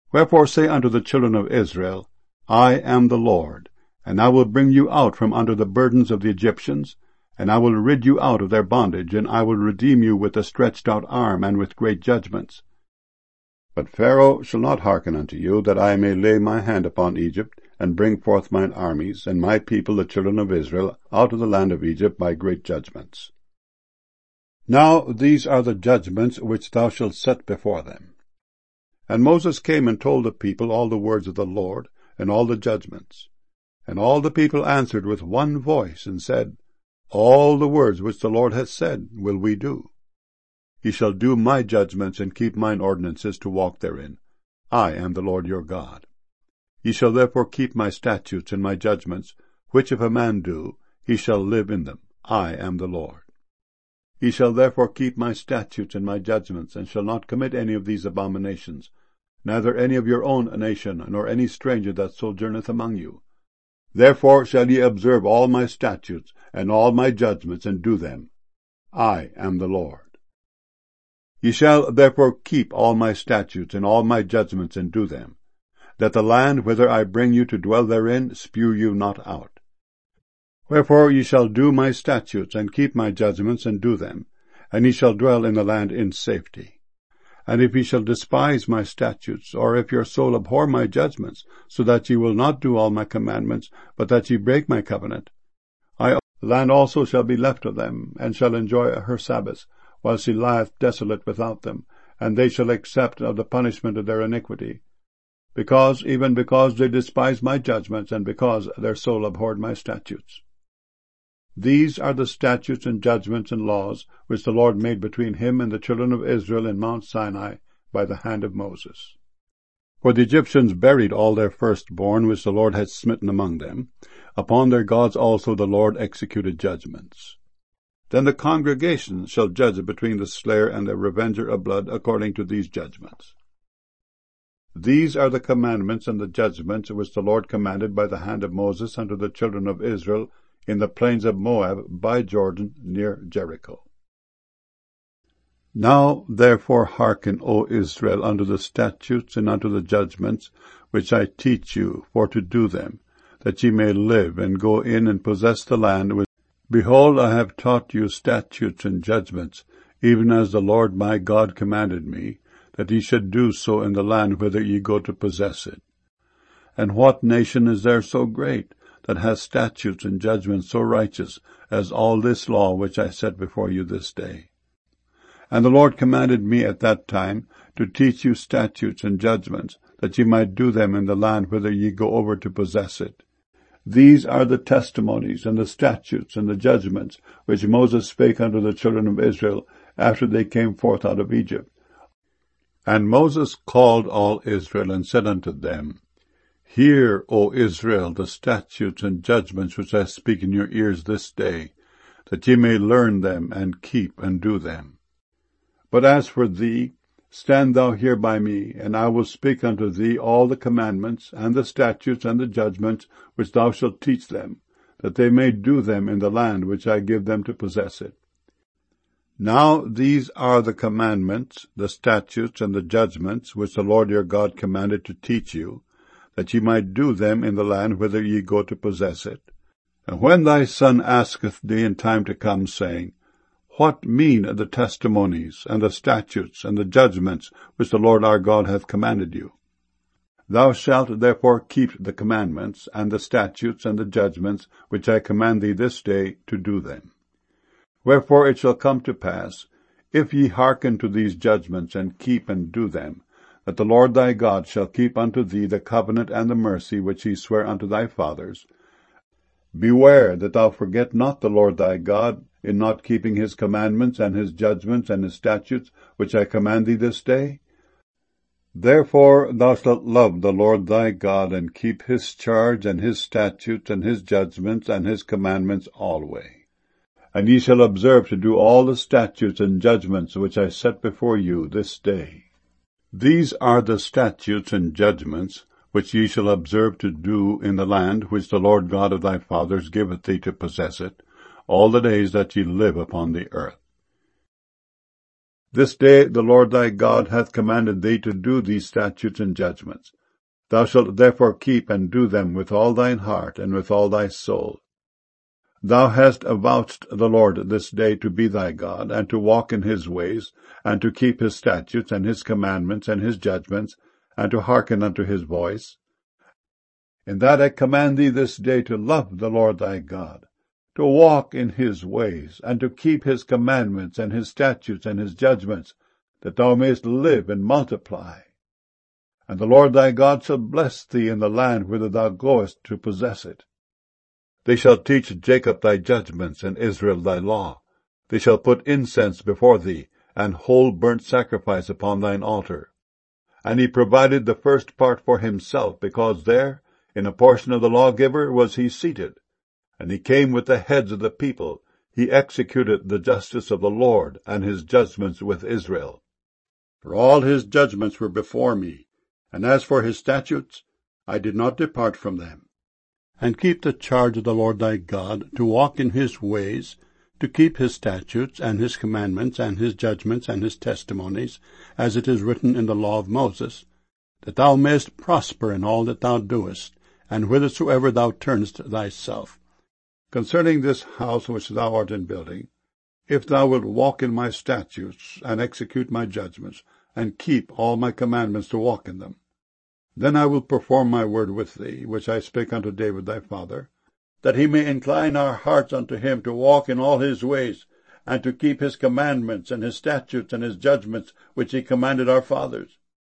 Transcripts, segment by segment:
Wherefore say unto the children of Israel, I am the Lord, and I will bring you out from under the burdens of the Egyptians, and I will rid you out of their bondage, and I will redeem you with a stretched out arm and with great judgments. But Pharaoh shall not hearken unto you, that I may lay my hand upon Egypt, and bring forth mine armies, and my people the children of Israel, out of the land of Egypt by great judgments. Now these are the judgments which thou shalt set before them. And Moses came and told the people all the words of the Lord, and all the judgments. And all the people answered with one voice, and said, All the words which the Lord hath said will we do. Ye shall do my judgments, and keep mine ordinances to walk therein. I am the Lord your God. Ye shall therefore keep my statutes and my judgments, which if a man do, he shall live in them. I am the Lord. Ye shall therefore keep my statutes and my judgments, and shall not commit any of these abominations, neither any of your own nation, nor any stranger that sojourneth among you. Therefore shall ye observe all my statutes and all my judgments, and do them. I am the Lord. Ye shall therefore keep all my statutes and all my judgments, and do them, that the land whither I bring you to dwell therein spew you not out. Wherefore ye shall do my statutes, and keep my judgments, and do them, and ye shall dwell in the land in safety. And if ye shall despise my statutes, or if your soul abhor my judgments, so that ye will not do all my commandments, but that ye break my covenant, the land also shall be left of them, and shall enjoy her Sabbaths, while she lieth desolate without them, and they shall accept of the punishment of their iniquity, even because they despise my judgments, and because their soul abhorred my statutes. These are the statutes and judgments and laws which the Lord made between him and the children of Israel in Mount Sinai by the hand of Moses. For the Egyptians buried all their firstborn which the Lord had smitten among them. Upon their gods also the Lord executed judgments. Then the congregation shall judge between the slayer and the revenger of blood according to these judgments. These are the commandments and the judgments which the Lord commanded by the hand of Moses unto the children of Israel in the plains of Moab by Jordan near Jericho. Now therefore hearken, O Israel, unto the statutes and unto the judgments which I teach you, for to do them, that ye may live, and go in and possess the land which, behold, I have taught you statutes and judgments, even as the Lord my God commanded me, that ye should do so in the land whither ye go to possess it. And what nation is there so great, that has statutes and judgments so righteous as all this law which I set before you this day? And the Lord commanded me at that time to teach you statutes and judgments, that ye might do them in the land whither ye go over to possess it. These are the testimonies and the statutes and the judgments which Moses spake unto the children of Israel after they came forth out of Egypt. And Moses called all Israel, and said unto them, Hear, O Israel, the statutes and judgments which I speak in your ears this day, that ye may learn them, and keep and do them. But as for thee, stand thou here by me, and I will speak unto thee all the commandments, and the statutes, and the judgments, which thou shalt teach them, that they may do them in the land which I give them to possess it. Now these are the commandments, the statutes, and the judgments, which the Lord your God commanded to teach you, that ye might do them in the land whither ye go to possess it. And when thy son asketh thee in time to come, saying, What mean the testimonies, and the statutes, and the judgments, which the Lord our God hath commanded you? Thou shalt therefore keep the commandments, and the statutes, and the judgments, which I command thee this day, to do them. Wherefore it shall come to pass, if ye hearken to these judgments, and keep and do them, that the Lord thy God shall keep unto thee the covenant and the mercy which he sware unto thy fathers. Beware that thou forget not the Lord thy God, in not keeping his commandments and his judgments and his statutes, which I command thee this day. Therefore thou shalt love the Lord thy God, and keep his charge and his statutes and his judgments and his commandments alway. And ye shall observe to do all the statutes and judgments which I set before you this day. These are the statutes and judgments which ye shall observe to do in the land which the Lord God of thy fathers giveth thee to possess it, all the days that ye live upon the earth. This day the Lord thy God hath commanded thee to do these statutes and judgments. Thou shalt therefore keep and do them with all thine heart and with all thy soul. Thou hast avouched the Lord this day to be thy God, and to walk in his ways, and to keep his statutes and his commandments and his judgments, and to hearken unto his voice. In that I command thee this day to love the Lord thy God, to walk in his ways, and to keep his commandments and his statutes and his judgments, that thou mayest live and multiply. And the Lord thy God shall bless thee in the land whither thou goest to possess it. They shall teach Jacob thy judgments, and Israel thy law. They shall put incense before thee, and whole burnt sacrifice upon thine altar. And he provided the first part for himself, because there, in a portion of the lawgiver, was he seated. And he came with the heads of the people. He executed the justice of the Lord, and his judgments with Israel. For all his judgments were before me, and as for his statutes, I did not depart from them. And keep the charge of the Lord thy God, to walk in his ways, to keep his statutes, and his commandments, and his judgments, and his testimonies, as it is written in the law of Moses, that thou mayest prosper in all that thou doest, and whithersoever thou turnest thyself. Concerning this house which thou art in building, if thou wilt walk in my statutes, and execute my judgments, and keep all my commandments to walk in them, then I will perform my word with thee, which I spake unto David thy father, that he may incline our hearts unto him to walk in all his ways, and to keep his commandments, and his statutes, and his judgments, which he commanded our fathers.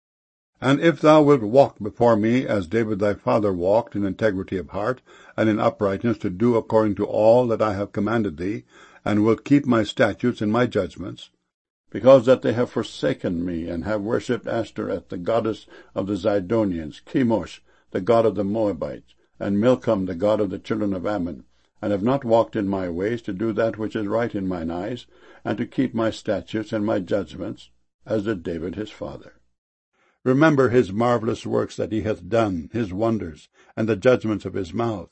And if thou wilt walk before me, as David thy father walked, in integrity of heart, and in uprightness, to do according to all that I have commanded thee, and wilt keep my statutes and my judgments, because that they have forsaken me, and have worshipped Ashtoreth, the goddess of the Zidonians, Chemosh, the god of the Moabites, and Milcom, the god of the children of Ammon, and have not walked in my ways, to do that which is right in mine eyes, and to keep my statutes and my judgments, as did David his father. Remember his marvelous works that he hath done, his wonders, and the judgments of his mouth.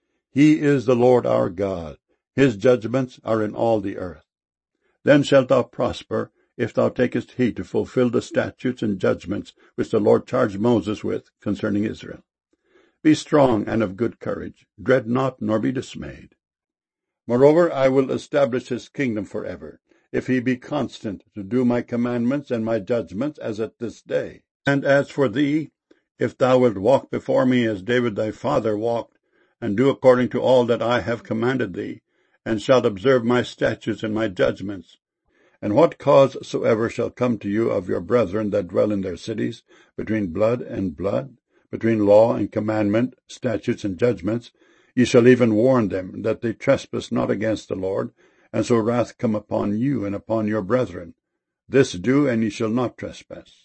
He is the Lord our God. His judgments are in all the earth. Then shalt thou prosper, if thou takest heed to fulfill the statutes and judgments which the Lord charged Moses with concerning Israel. Be strong and of good courage. Dread not, nor be dismayed. Moreover, I will establish his kingdom forever, if he be constant to do my commandments and my judgments, as at this day. And as for thee, if thou wilt walk before me as David thy father walked, and do according to all that I have commanded thee, and shalt observe my statutes and my judgments, and what cause soever shall come to you of your brethren that dwell in their cities, between blood and blood, between law and commandment, statutes and judgments, ye shall even warn them, that they trespass not against the Lord, and so wrath come upon you and upon your brethren. This do, and ye shall not trespass.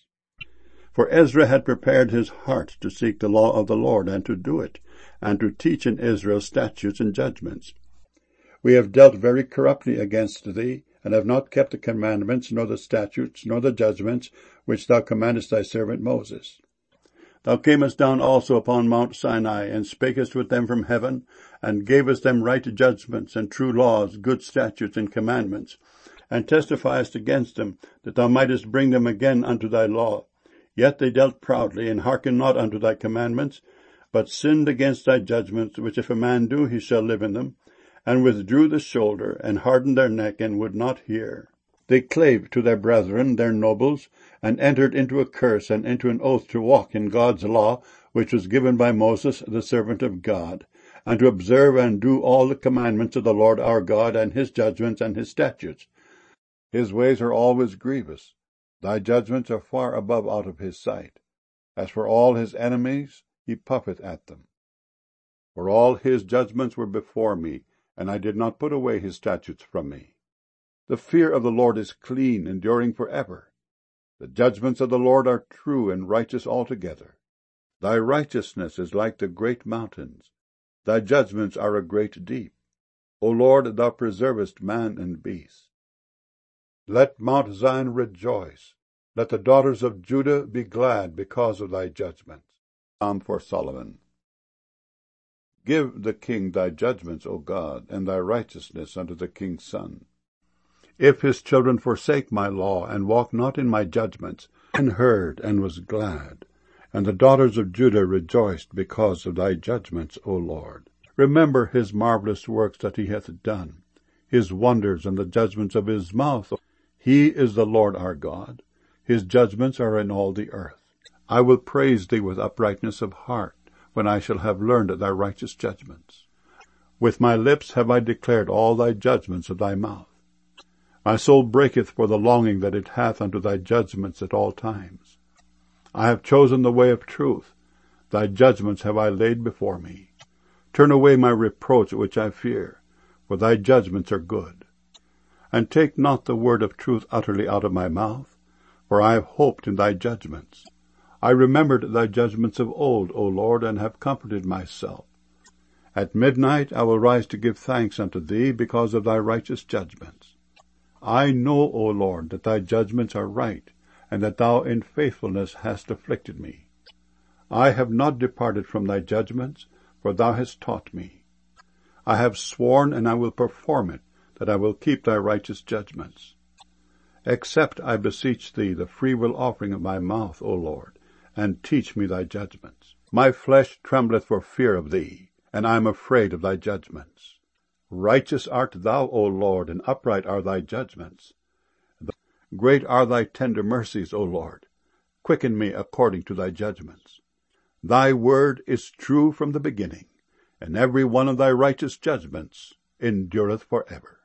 For Ezra had prepared his heart to seek the law of the Lord, and to do it, and to teach in Israel statutes and judgments. We have dealt very corruptly against thee, and have not kept the commandments, nor the statutes, nor the judgments, which thou commandest thy servant Moses. Thou camest down also upon Mount Sinai, and spakest with them from heaven, and gavest them right judgments, and true laws, good statutes, and commandments, and testifiest against them, that thou mightest bring them again unto thy law. Yet they dealt proudly, and hearkened not unto thy commandments, but sinned against thy judgments, which if a man do, he shall live in them, and withdrew the shoulder, and hardened their neck, and would not hear. They clave to their brethren, their nobles, and entered into a curse and into an oath to walk in God's law, which was given by Moses, the servant of God, and to observe and do all the commandments of the Lord our God, and his judgments and his statutes. His ways are always grievous. Thy judgments are far above out of his sight. As for all his enemies, he puffeth at them. For all his judgments were before me, and I did not put away his statutes from me. The fear of the Lord is clean, enduring forever. The judgments of the Lord are true and righteous altogether. Thy righteousness is like the great mountains. Thy judgments are a great deep. O Lord, thou preservest man and beast. Let Mount Zion rejoice. Let the daughters of Judah be glad because of thy judgments. Psalm for Solomon. Give the king thy judgments, O God, and thy righteousness unto the king's son. If his children forsake my law, and walk not in my judgments, and heard, and was glad, and the daughters of Judah rejoiced because of thy judgments, O Lord. Remember his marvelous works that he hath done, his wonders and the judgments of his mouth. He is the Lord our God. His judgments are in all the earth. I will praise thee with uprightness of heart, when I shall have learned thy righteous judgments. With my lips have I declared all thy judgments of thy mouth. My soul breaketh for the longing that it hath unto thy judgments at all times. I have chosen the way of truth. Thy judgments have I laid before me. Turn away my reproach which I fear, for thy judgments are good. And take not the word of truth utterly out of my mouth, for I have hoped in thy judgments. I remembered thy judgments of old, O Lord, and have comforted myself. At midnight I will rise to give thanks unto thee because of thy righteous judgments. I know, O Lord, that thy judgments are right, and that thou in faithfulness hast afflicted me. I have not departed from thy judgments, for thou hast taught me. I have sworn, and I will perform it, that I will keep thy righteous judgments. Accept, I beseech thee, the freewill offering of my mouth, O Lord, and teach me thy judgments. My flesh trembleth for fear of thee, and I am afraid of thy judgments. Righteous art thou, O Lord, and upright are thy judgments. Great are thy tender mercies, O Lord. Quicken me according to thy judgments. Thy word is true from the beginning, and every one of thy righteous judgments endureth for ever.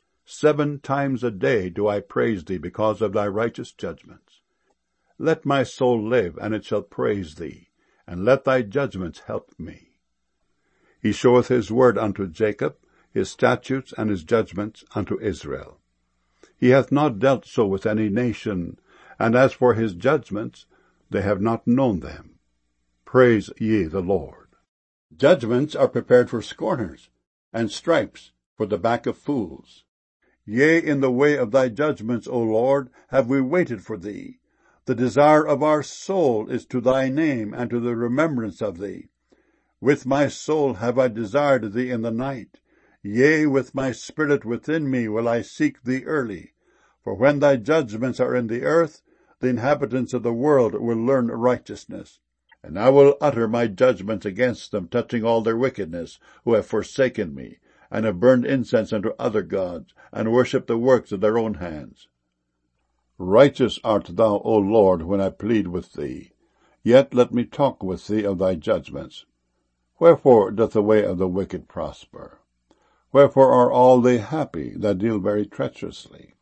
7 times a day do I praise thee because of thy righteous judgments. Let my soul live, and it shall praise thee, and let thy judgments help me. He showeth his word unto Jacob, his statutes and his judgments unto Israel. He hath not dealt so with any nation, and as for his judgments, they have not known them. Praise ye the Lord. Judgments are prepared for scorners, and stripes for the back of fools. Yea, in the way of thy judgments, O Lord, have we waited for thee. The desire of our soul is to thy name, and to the remembrance of thee. With my soul have I desired thee in the night. Yea, with my spirit within me will I seek thee early. For when thy judgments are in the earth, the inhabitants of the world will learn righteousness. And I will utter my judgments against them, touching all their wickedness, who have forsaken me, and have burned incense unto other gods, and worshipped the works of their own hands. Righteous art thou, O Lord, when I plead with thee. Yet let me talk with thee of thy judgments. Wherefore doth the way of the wicked prosper? Wherefore are all they happy that deal very treacherously?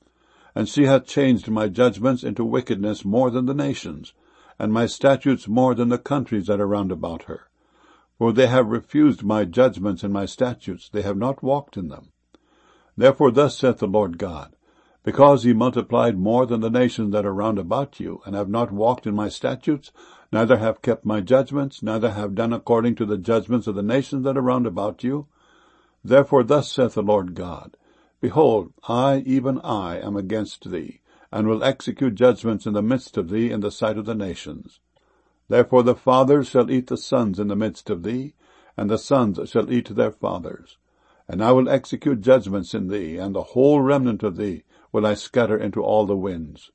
And she hath changed my judgments into wickedness more than the nations, and my statutes more than the countries that are round about her. For they have refused my judgments and my statutes, they have not walked in them. Therefore thus saith the Lord God, because ye multiplied more than the nations that are round about you, and have not walked in my statutes, neither have kept my judgments, neither have done according to the judgments of the nations that are round about you, therefore thus saith the Lord God, Behold, I, even I, am against thee, and will execute judgments in the midst of thee in the sight of the nations. Therefore the fathers shall eat the sons in the midst of thee, and the sons shall eat their fathers. And I will execute judgments in thee, and the whole remnant of thee will I scatter into all the winds.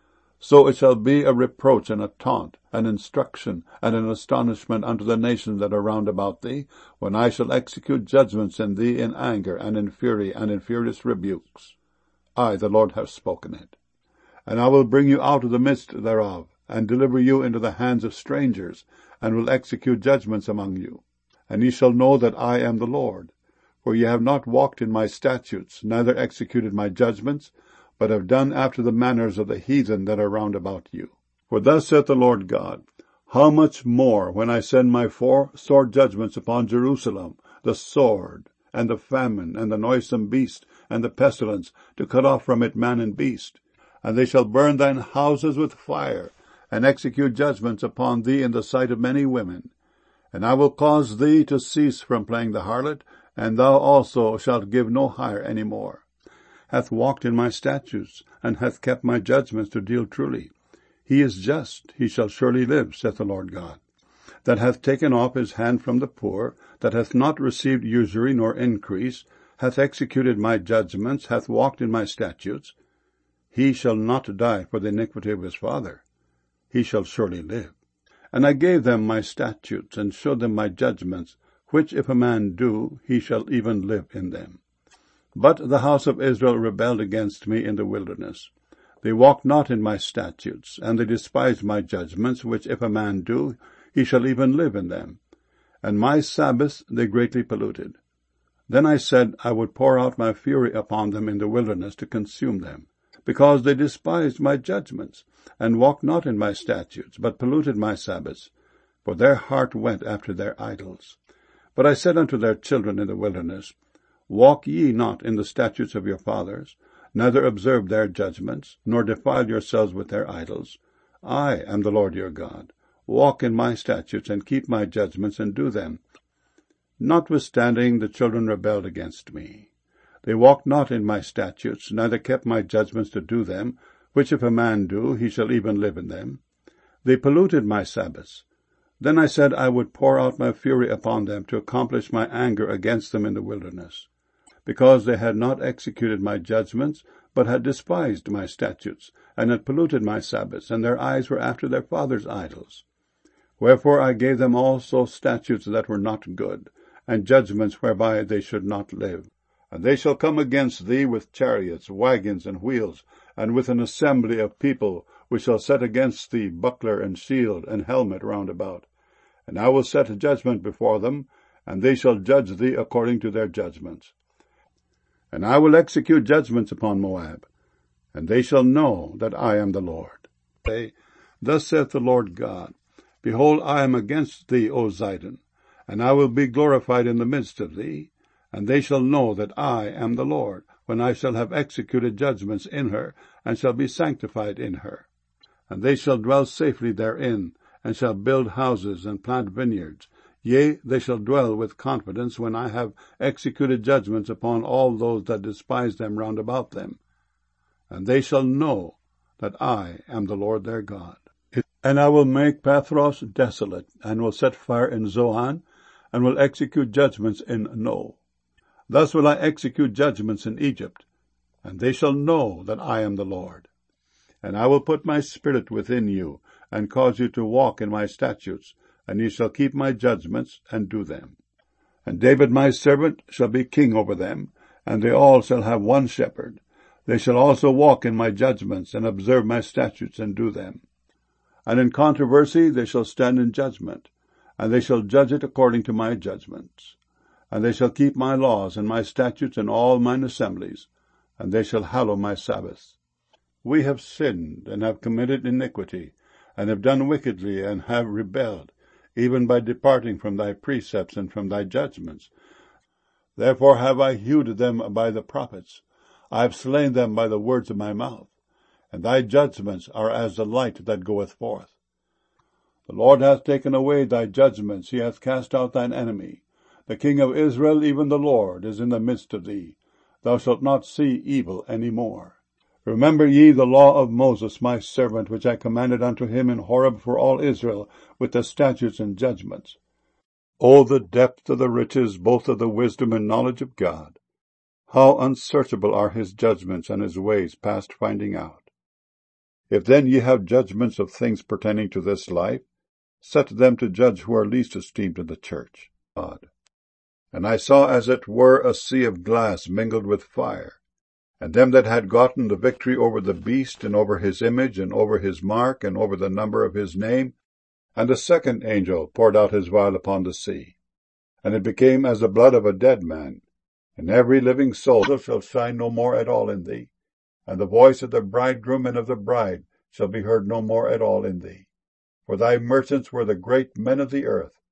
So it shall be a reproach and a taunt, an instruction and an astonishment unto the nations that are round about thee, when I shall execute judgments in thee in anger and in fury and in furious rebukes. I, the Lord, have spoken it. And I will bring you out of the midst thereof, and deliver you into the hands of strangers, and will execute judgments among you. And ye shall know that I am the Lord. For ye have not walked in my statutes, neither executed my judgments, but have done after the manners of the heathen that are round about you. For thus saith the Lord God, How much more when I send my 4 sore judgments upon Jerusalem, the sword, and the famine, and the noisome beast, and the pestilence, to cut off from it man and beast. And they shall burn thine houses with fire, and execute judgments upon thee in the sight of many women. And I will cause thee to cease from playing the harlot, and thou also shalt give no hire any more. Hath walked in my statutes, and hath kept my judgments to deal truly. He is just, he shall surely live, saith the Lord God. That hath taken off his hand from the poor, that hath not received usury nor increase, hath executed my judgments, hath walked in my statutes, he shall not die for the iniquity of his father. He shall surely live. And I gave them my statutes, and showed them my judgments, which if a man do, he shall even live in them. But the house of Israel rebelled against me in the wilderness. They walked not in my statutes, and they despised my judgments, which if a man do, he shall even live in them. And my Sabbaths they greatly polluted. Then I said, I would pour out my fury upon them in the wilderness to consume them, because they despised my judgments, and walked not in my statutes, but polluted my Sabbaths, for their heart went after their idols. But I said unto their children in the wilderness, Walk ye not in the statutes of your fathers, neither observe their judgments, nor defile yourselves with their idols. I am the Lord your God. Walk in my statutes, and keep my judgments, and do them. Notwithstanding the children rebelled against me. They walked not in my statutes, neither kept my judgments to do them, which if a man do, he shall even live in them. They polluted my Sabbaths. Then I said I would pour out my fury upon them to accomplish my anger against them in the wilderness, because they had not executed my judgments, but had despised my statutes, and had polluted my Sabbaths, and their eyes were after their fathers' idols. Wherefore I gave them also statutes that were not good, and judgments whereby they should not live. And they shall come against thee with chariots, wagons, and wheels, and with an assembly of people, which shall set against thee buckler and shield and helmet round about. And I will set a judgment before them, and they shall judge thee according to their judgments. And I will execute judgments upon Moab, and they shall know that I am the Lord. Thus saith the Lord God, Behold, I am against thee, O Zidon, and I will be glorified in the midst of thee, and they shall know that I am the Lord, when I shall have executed judgments in her, and shall be sanctified in her. And they shall dwell safely therein, and shall build houses and plant vineyards. Yea, they shall dwell with confidence when I have executed judgments upon all those that despise them round about them. And they shall know that I am the Lord their God. And I will make Pathros desolate, and will set fire in Zoan, and will execute judgments in No. Thus will I execute judgments in Egypt, and they shall know that I am the Lord. And I will put my spirit within you, and cause you to walk in my statutes, and ye shall keep my judgments, and do them. And David my servant shall be king over them, and they all shall have one shepherd. They shall also walk in my judgments, and observe my statutes, and do them. And in controversy they shall stand in judgment, and they shall judge it according to my judgments. And they shall keep my laws and my statutes in all mine assemblies, and they shall hallow my Sabbaths. We have sinned, and have committed iniquity, and have done wickedly, and have rebelled, even by departing from thy precepts and from thy judgments. Therefore have I hewed them by the prophets. I have slain them by the words of my mouth. And thy judgments are as the light that goeth forth. The Lord hath taken away thy judgments, he hath cast out thine enemy. The King of Israel, even the Lord, is in the midst of thee. Thou shalt not see evil any more. Remember ye the law of Moses my servant, which I commanded unto him in Horeb for all Israel, with the statutes and judgments. O the depth of the riches, both of the wisdom and knowledge of God! How unsearchable are his judgments, and his ways past finding out! If then ye have judgments of things pertaining to this life, set them to judge who are least esteemed in the church. God. And I saw as it were a sea of glass mingled with fire, and them that had gotten the victory over the beast, and over his image, and over his mark, and over the number of his name. And the second angel poured out his vial upon the sea, and it became as the blood of a dead man, and every living soul shall shine no more at all in thee. And the voice of the bridegroom and of the bride shall be heard no more at all in thee. For thy merchants were the great men of the earth,